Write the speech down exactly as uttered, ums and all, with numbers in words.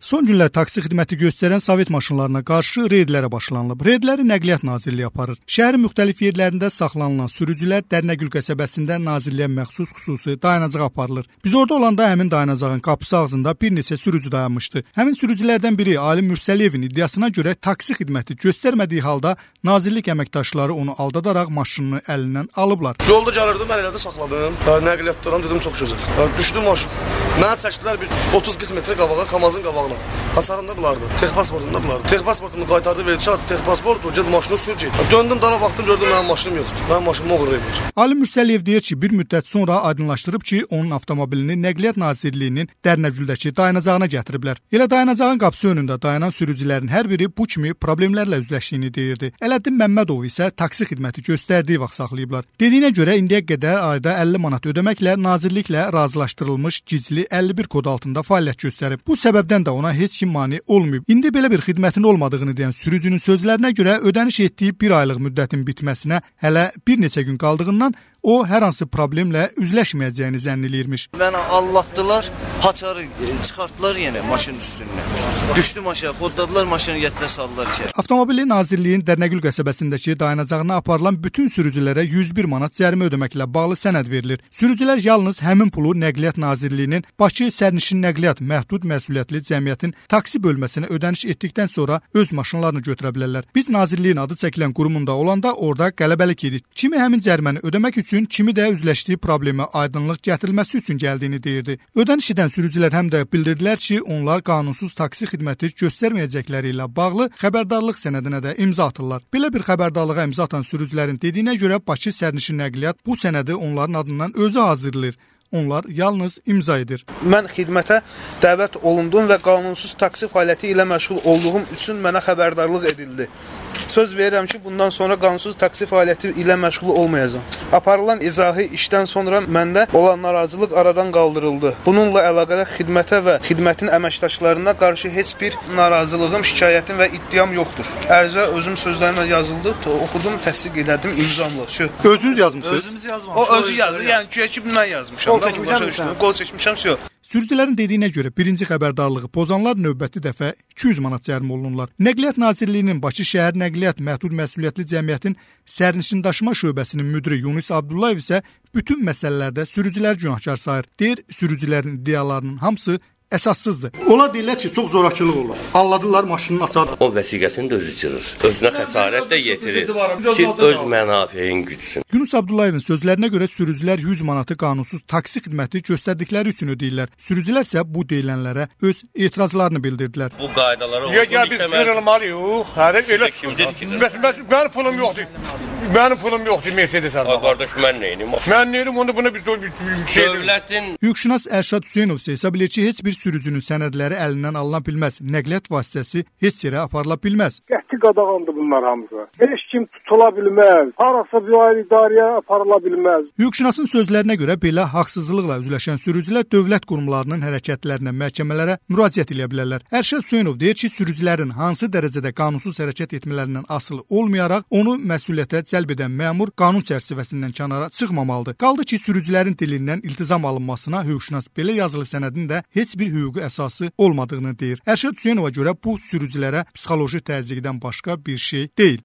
Son günlər taksi xidməti göstərən Sovet maşınlarına qarşı reydlərə başlanılıb. Reydləri Nəqliyyat Nazirliyi aparır. Şəhərin müxtəlif yerlərində saxlanılan sürücülər Dərnəgül qəsəbəsində Nazirliyə məxsus xüsusi dayanacağa aparılır. Biz orada olanda həmin dayanacağın qapısı ağzında bir neçə sürücü dayanmışdı. Həmin sürücülərdən biri Alim Mürsəliyevin iddiasına görə taksi xidməti göstərmədiyi halda Nazirlik əməkdaşları onu aldadaraq maşınını əlindən alıblar. Yolda gəlirdim, mən elədə saxladım. Nəqliyyatdan dedim çox gözəl. Düşdüm maşın. Mənə çəkdilər bir otuz qırx metrə qabağa, Kamazın qabağına. Hasarım da bulardı. Tex pasportum da bulardı. Tex pasportumu qaytardı, verdi. Çatdı tex pasportu, ged maşını sür get. Döndüm dana baxdım, gördüm mənim maşınım yoxdur. Mənim maşınım oğurlayıblar. Alim Mürsəliyev deyir ki, bir müddət sonra aydınlaşdırıb ki, onun avtomobilini Nəqliyyat Nazirliyinin Dərnəgüldəki dayanacağına gətiriblər. Elə dayanacağın qapısı önündə dayanan sürücülərin hər biri bu kimi problemlərlə üzləşdiyini deyirdi. Ələddin Məmmədov isə taksi xidməti göstərdiyi vaxt saxlayıblar. Dediyinə görə indiyə qədər ayda əlli manat ödəməklə nazirliklə razılaşdırılmış gizli əlli bir kod altında fəaliyyət göstərib. Bu səbəbdən də ona heç kim mane olmayıb. İndi belə bir xidmətin olmadığını deyən sürücünün sözlərinə görə ödəniş etdiyi bir aylıq müddətin bitməsinə hələ bir neçə gün qaldığından o hər hansı problemlə üzləşməyəcəyini zənn eləyirmiş. Mənə allatdılar, haçarı çıxartdılar yenə maşının üstünə. Düşdüm aşağı, kodladılar maşını gətirə saldılar içəri. Avtomobili Nazirliyin Dərnəgül qəsəbəsindəki dayanacağına aparılan bütün sürücülərə yüz bir manat cərimə ödəməklə bağlı sənəd verilir. Sürücülər yalnız həmin pulu Nəqliyyat Nazirliyinin Bakı Sərnişin Nəqliyyat Məhdud Məsuliyyətli Cəmiyyətin taksi bölməsinə ödəniş etdikdən sonra öz maşınlarını götürə bilərlər. Biz Nazirliyin adı çəkilən qurumunda olanda orada qələbəlik edik. Kimi həmin cəriməni ödəmək üçün, kimi də üzləşdiyi problemə aydınlıq gətirilməsi üçün gəldiyini deyirdi. Ödəniş edən sürücülər həm də bildirdilər ki, onlar qanunsuz taksi xidməti göstərməyəcəkləri ilə bağlı xəbərdarlıq sənədinə də imza atırlar. Belə bir xəbərdarlığa imza atan sürücülərin dediyinə görə Bakı Sərnişin Nəqliyyat bu sənədi onların adından özü hazırlayır. Onlar yalnız imza edir. Mən xidmətə dəvət olundum və qanunsuz taksi fəaliyyəti ilə məşğul olduğum üçün mənə xəbərdarlıq edildi. Söz verirəm ki, bundan sonra qanunsuz taksi fəaliyyəti ilə məşğul olmayacağam. Aparılan izahi işdən sonra məndə olan narazılıq aradan qaldırıldı. Bununla əlaqədar xidmətə və xidmətin əməkdaşlarına qarşı heç bir narazılığım, şikayətim və iddiam yoxdur. Ərizə özüm sözlərimə yazıldı, oxudum, təsdiq elədim, imzamla. Özünüz yazmısınız? Özümüz yazmamışıq. O özü yazdı, yəni güya ki, mən yazmışam. Qol çəkmişəm, qol çəkmişəm, yox. Sürücülərin dediyinə görə birinci xəbərdarlığı pozanlar növbəti dəfə iki yüz manat cərimə olunurlar. Nəqliyyat Nazirliyinin Bakı Şəhər Nəqliyyat Məhdud Məsuliyyətli Cəmiyyətin Sərnişin Daşıma şöbəsinin müdiri Yunus Abdullayev isə bütün məsələlərdə sürücülər günahkar sayır. Deyir, sürücülərin iddialarının hamısı əsassızdır. Onlar deyirlər ki, çox zorakılıq olur. Anladılar, maşının açar. O vəsiqəsini də özü cırır. Özünə xəsarət də yetirir ki, öz mənafeyin gütsün. Yunus Abdullayevin sözlərinə görə sürücülər yüz manatı qanunsuz taksi xidməti göstərdikləri üçün ödəyirlər. Sürücülər isə bu deyilənlərə öz etirazlarını bildirdilər. Bu qaydalara uyğun işləmək. Biz qırılmalıyıq. Hədə elə mənim pulum yoxdur. Mənim pulum yoxdur Mercedes araba. Qardaş, mən nəyim? Mən nəyim? Onda buna bir şey. Dövlətin Hüquqşünas Ərşad Hüseynov isə hesab edir ki, heç bir sürücünün sənədləri əlindən alına bilməz. Nəqliyyat vasitəsi heç yerə aparıla bilməz. Qəti qadağandır bunlar hamısı. Heç kim tutula bilməz. Harasa bir idarəyə aparıla bilməz. Hüquqşünasın sözlərinə görə belə haqsızlıqla üzləşən sürücülər dövlət qurumlarının hərəkətlərinə, məhkəmələrə müraciət edə bilərlər. Ərşad Hüseynov deyir ki, sürücülərin hansı dərəcədə qanunsuz hərəkət etmələrindən asılı olmayaraq onu məsuliyyətə cəlb edən məmur qanun çərçivəsindən kənara çıxmamalıdır. Qaldı ki, sürücülərin dilindən iltizam alınmasına hüquqşünas belə yazılı sənədin də heç bir hüquqi əsası olmadığını deyir. Ərşad Hüseynova görə bu sürücülərə psixoloji təzyiqdən başqa bir şey deyil.